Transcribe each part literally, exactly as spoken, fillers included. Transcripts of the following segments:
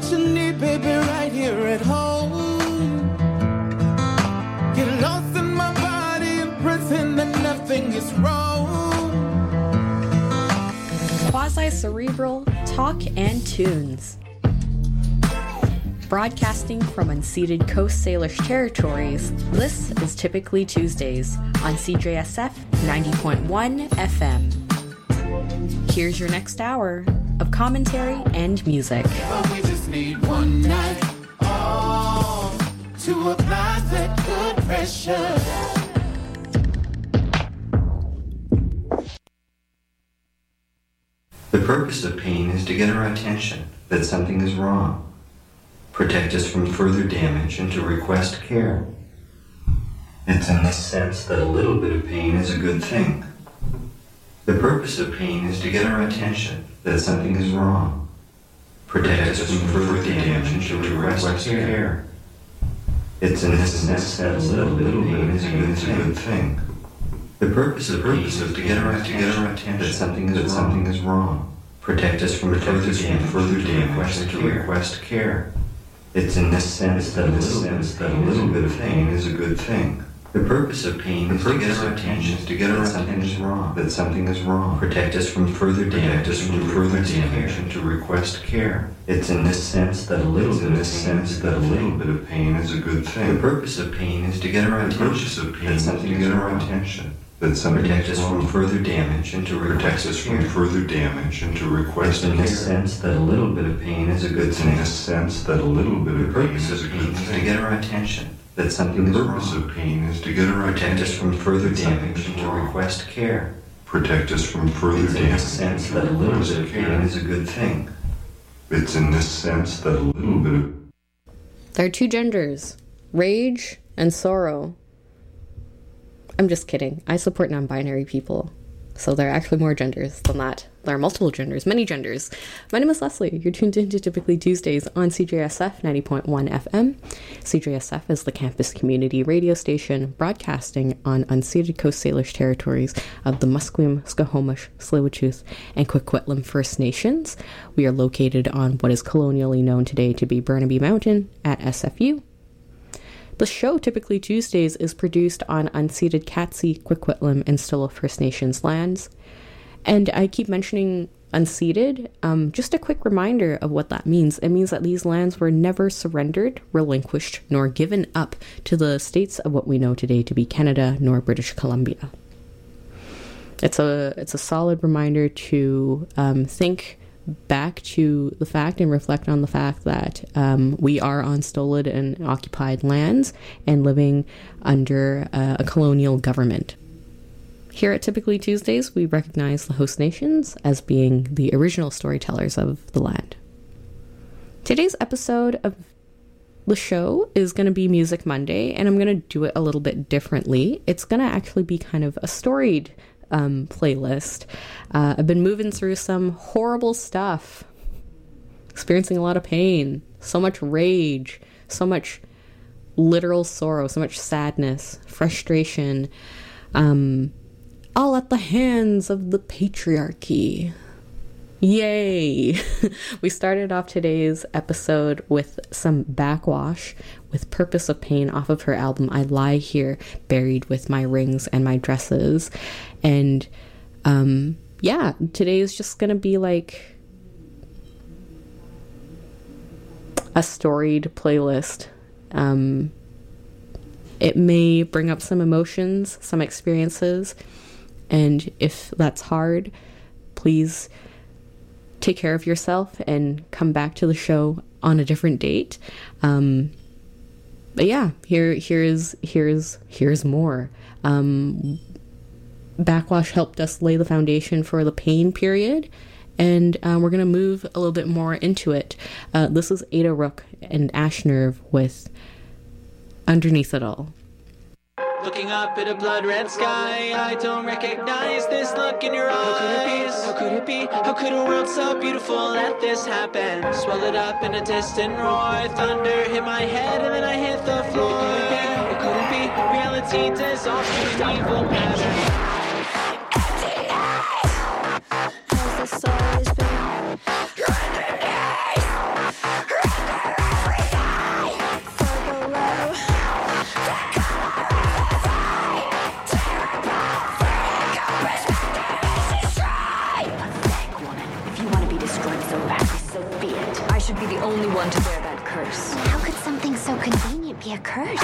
what you need, baby, right here at home. Get lost in my body and pretend that nothing is wrong. Quasi-cerebral talk and tunes. Broadcasting from unceded Coast Salish territories, this is Typically Tuesdays on C J S F ninety point one F M. Here's your next hour of commentary and music. But we just need one night, oh, to apply that good pressure. The purpose of pain is to get our attention that something is wrong, protect us from further damage, and to request care. It's in this sense that a little bit of pain is a good thing. The purpose of pain is to get our attention that something is wrong, protect us from further damage, and to request care. It's in this sense that a little bit of pain is a good thing. The purpose of pain is to get our attention that something is something is wrong, protect us from further damage, further damage, and to request care. It's in this sense that a little sense that a little bit of pain is a good thing. The purpose of pain is to get our attention to get our something is wrong, that something is wrong, protect us from further damage, us from further damage, and to request care. It's in this sense that a little bit of sense that a little bit of pain is a good thing. The purpose of pain is to get our attention, that something is our attention. That something protect us from further damage and to protect us from further damage and to request in this sense that a little bit of pain is a good thing. In this sense that a little bit of pain is a good thing. To get our attention that something is wrong. The purpose of pain is to get our attention. Protect us from further damage and to request care. Protect us from further damage. In this sense that a little bit of pain is a good thing. It's in this sense that a little bit of... There are two genders, rage and sorrow. I'm just kidding. I support non-binary people. So there are actually more genders than that. There are multiple genders, many genders. My name is Leslie. You're tuned into Typically Tuesdays on C J S F ninety point one F M. C J S F is the campus community radio station broadcasting on unceded Coast Salish territories of the Musqueam, Squamish, Tsleil-Waututh, and Coquitlam First Nations. We are located on what is colonially known today to be Burnaby Mountain at S F U. The show, Typically Tuesdays, is produced on unceded Katzie, Coquitlam, and Stilla First Nations lands. And I keep mentioning unceded. Um, just a quick reminder of what that means. It means that these lands were never surrendered, relinquished, nor given up to the states of what we know today to be Canada nor British Columbia. It's a it's a solid reminder to um, think back to the fact and reflect on the fact that um, we are on stolen and occupied lands and living under uh, a colonial government. Here at Typically Tuesdays, we recognize the host nations as being the original storytellers of the land. Today's episode of the show is going to be Music Monday, and I'm going to do it a little bit differently. It's going to actually be kind of a storied Um, playlist. Uh, I've been moving through some horrible stuff, experiencing a lot of pain, so much rage, so much literal sorrow, so much sadness, frustration, um, all at the hands of the patriarchy. Yay! We started off today's episode with some Backwash with Purpose of Pain off of her album I Lie Here, Buried with My Rings and My Dresses. And um, yeah, today is just gonna be like a storied playlist. Um, it may bring up some emotions, some experiences, and if that's hard, please take care of yourself and come back to the show on a different date. Um, but yeah, here, here's, here's, here's more. Um, Backwash helped us lay the foundation for the pain period, and uh, we're going to move a little bit more into it. Uh, this is Ada Rook and Ash Nerve with Underneath It All. Looking up at a blood red sky, I don't recognize this look in your eyes. How could it be? How could a world so beautiful let this happen? Swelled up in a distant roar, thunder hit my head and then I hit the floor. It couldn't be, reality dissolves to an evil pattern. Has the soul is been underneath? I should be the only one to bear that curse. How could something so convenient be a curse?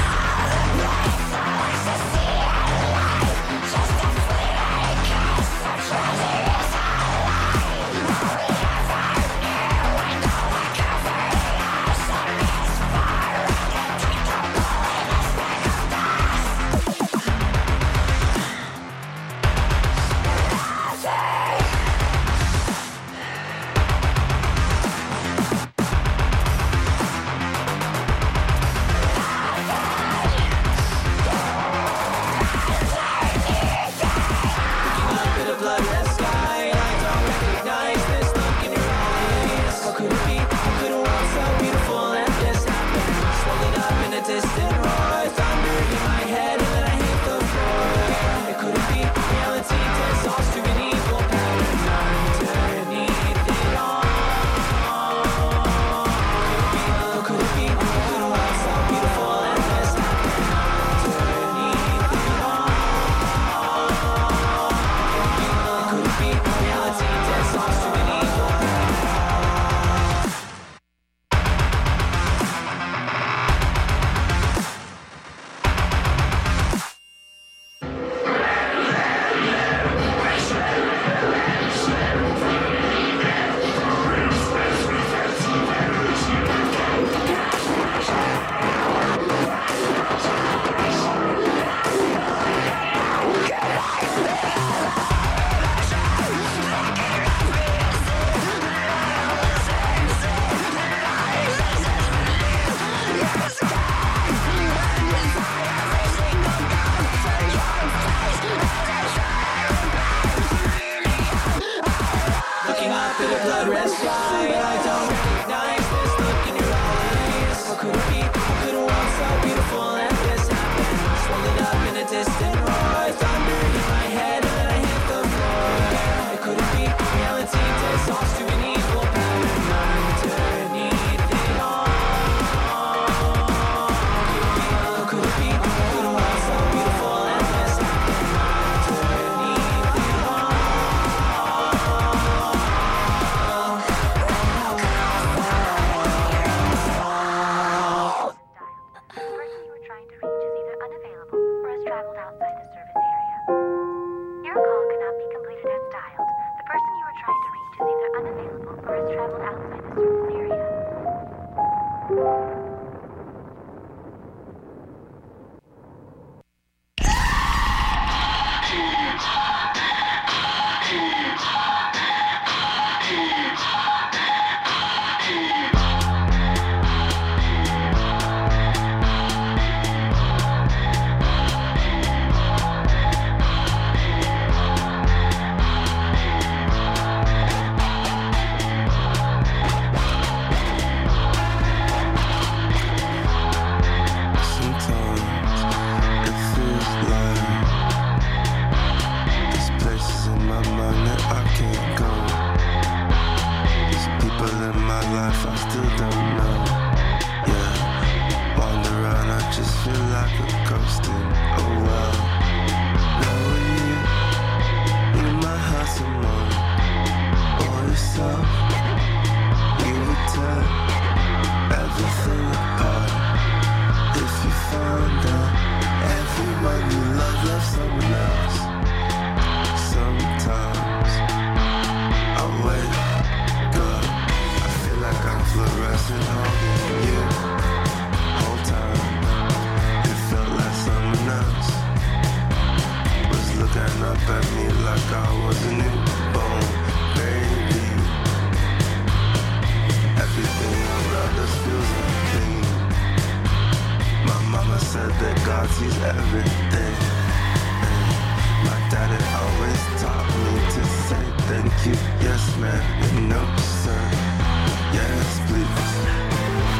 Yes, man, and no, sir. Yes, please.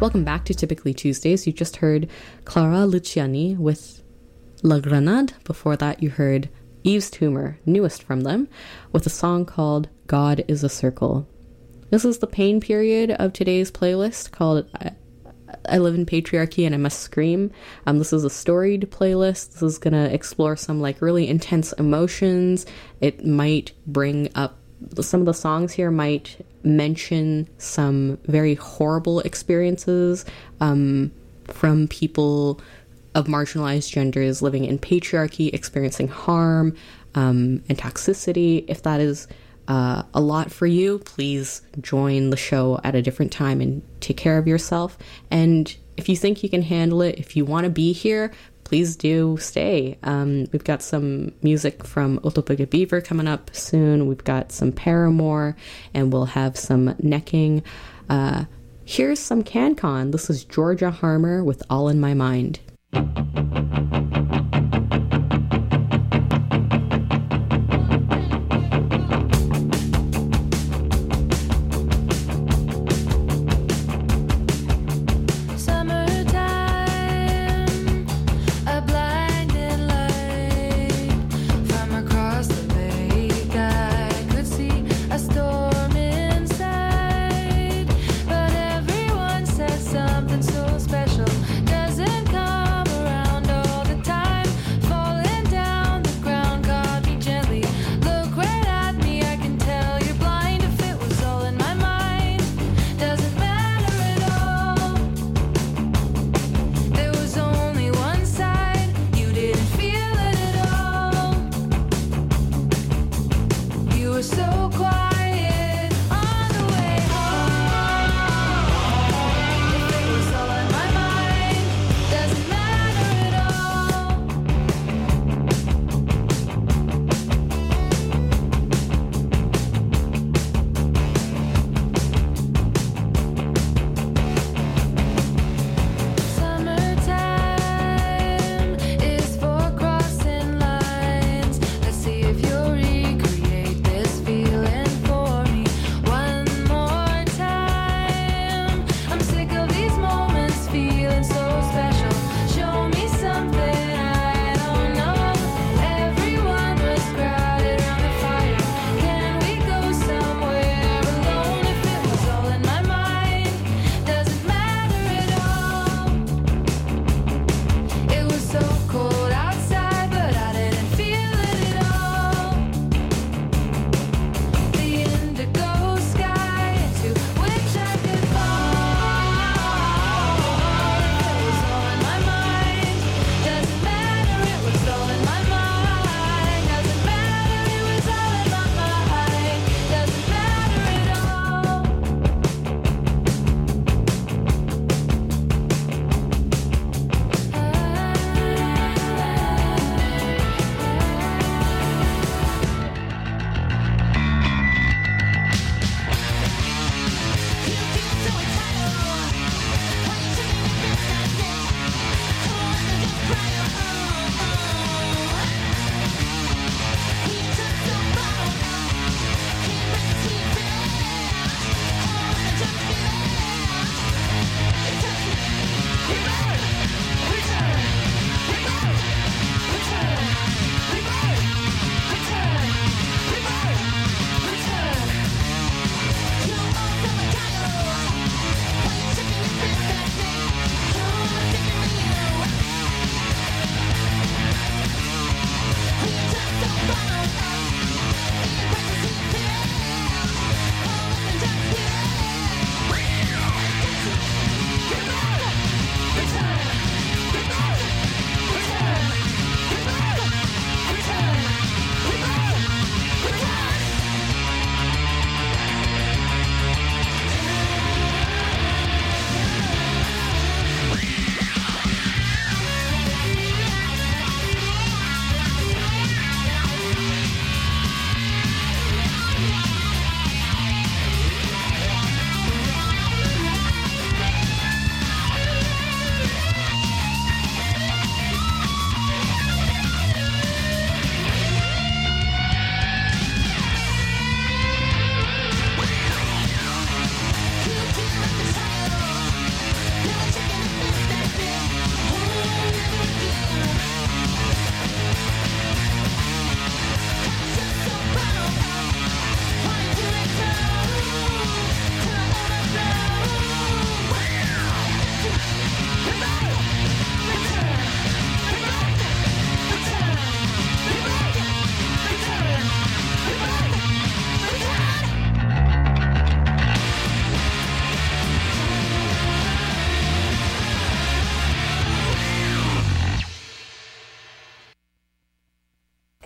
Welcome back to Typically Tuesdays. You just heard Clara Luciani with La Grenade. Before that, you heard Yves Tumor, newest from them, with a song called God is a Circle. This is the pain period of today's playlist called I, I Live in Patriarchy and I Must Scream. Um, this is a storied playlist. This is going to explore some like really intense emotions. It might bring up, some of the songs here might mention some very horrible experiences um, from people of marginalized genders living in patriarchy, experiencing harm um, and toxicity. If that is uh, a lot for you, please join the show at a different time and take care of yourself. And if you think you can handle it, if you want to be here, please do stay. Um, we've got some music from Otopoke Beaver coming up soon. We've got some Paramore, and we'll have some necking. Uh, here's some CanCon. This is Georgia Harmer with All in My Mind. Something so special doesn't come around all the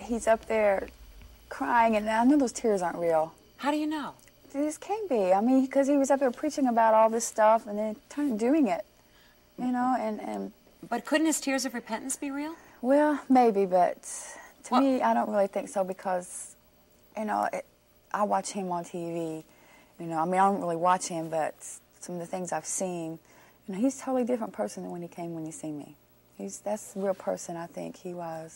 he's up there crying, and I know those tears aren't real. How do you know? This can't be. I mean, because he was up there preaching about all this stuff and then kind of doing it, you know, and, and... But couldn't his tears of repentance be real? Well, maybe, but to Well- me, I don't really think so because, you know, it, I watch him on T V. You know, I mean, I don't really watch him, but some of the things I've seen, you know, he's a totally different person than when he came when you see me. He's that's the real person I think he was.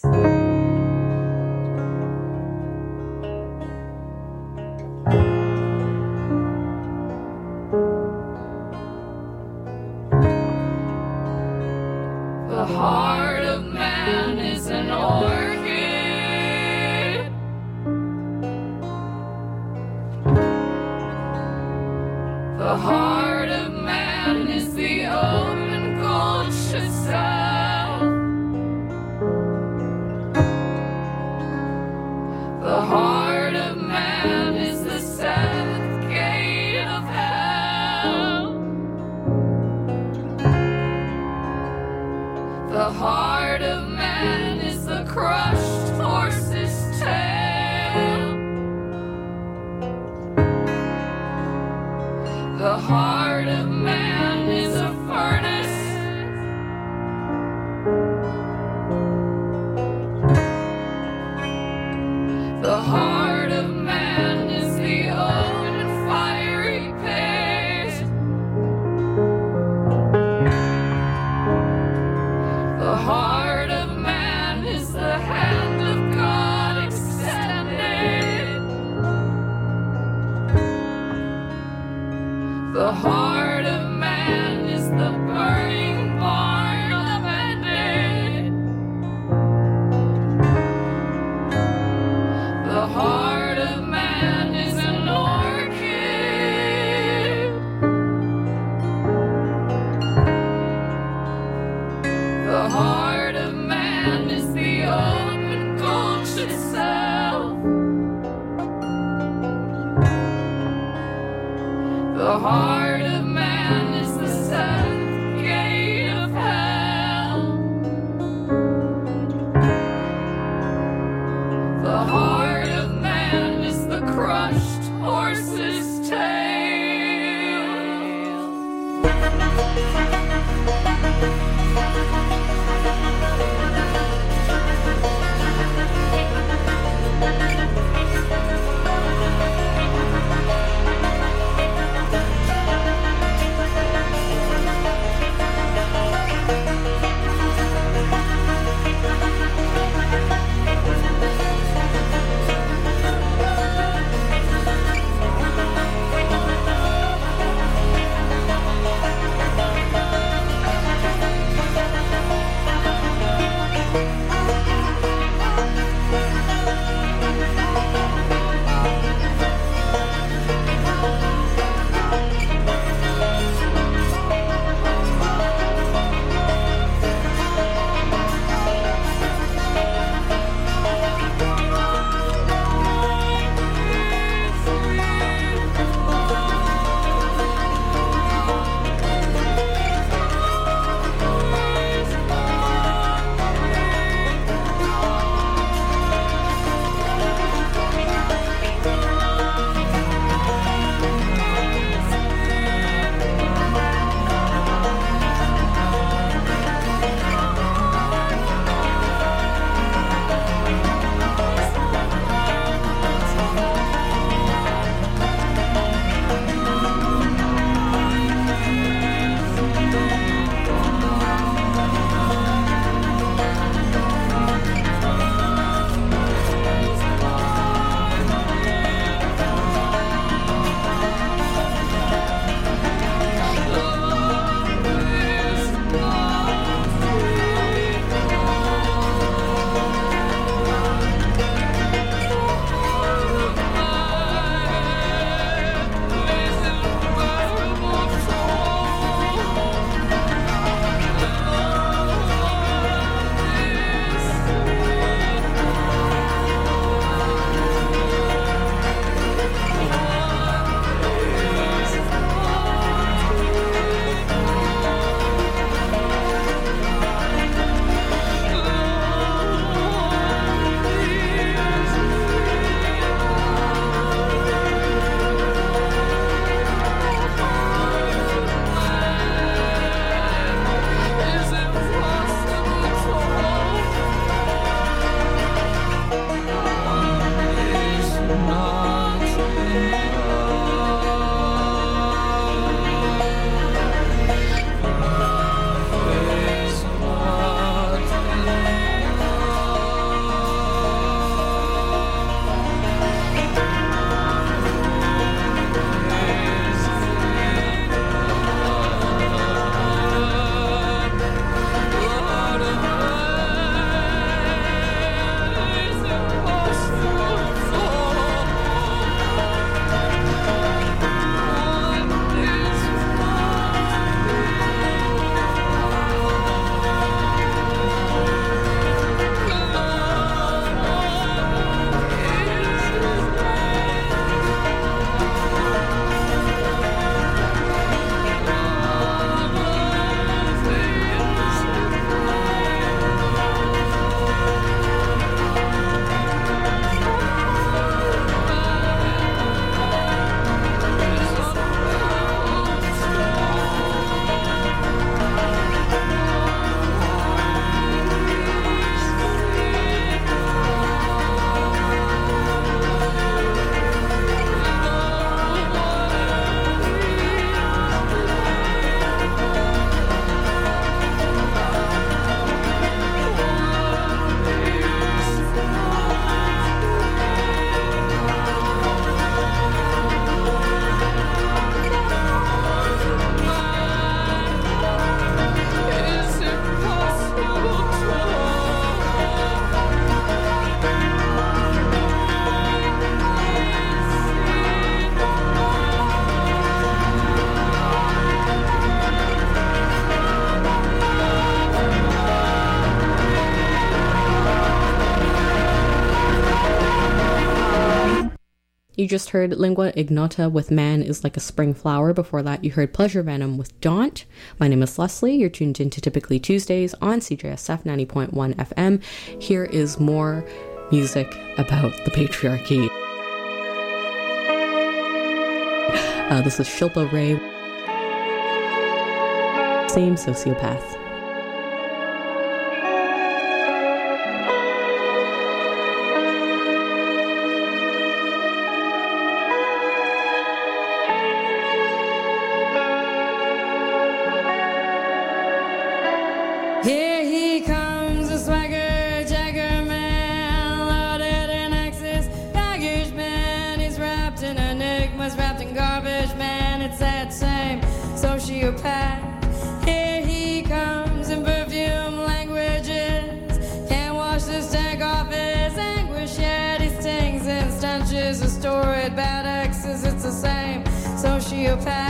The heart of man is an orchid. The heart of man is the open gulch itself. The heart of man is the seventh gate of hell. The heart of man is the crushed horse's tail. The heart of man is a furnace. The heart of man is the open fiery pit. The heart of man is the hand of God extended. The heart of man is the burning barn upended. The heart of man is an orchid. The heart of man is the open gulch itself. The heart of man is the seventh gate of hell. The heart of man is the crushed horse's tail. You just heard Lingua Ignota with Man is Like a Spring Flower. Before that, you heard Pleasure Venom with Daunt. My name is Leslie. You're tuned into Typically Tuesdays on C J S F ninety point one F M. Here is more music about the patriarchy. Uh, this is Shilpa Ray. Same Sociopath. Here he comes, a swagger jacker man, loaded in axes, baggage man. He's wrapped in enigmas, wrapped in garbage man. It's that same sociopath. Here he comes in perfume languages. Can't wash this tank off his anguish yet. He stings in stenches of storied bad exes. It's the same sociopath.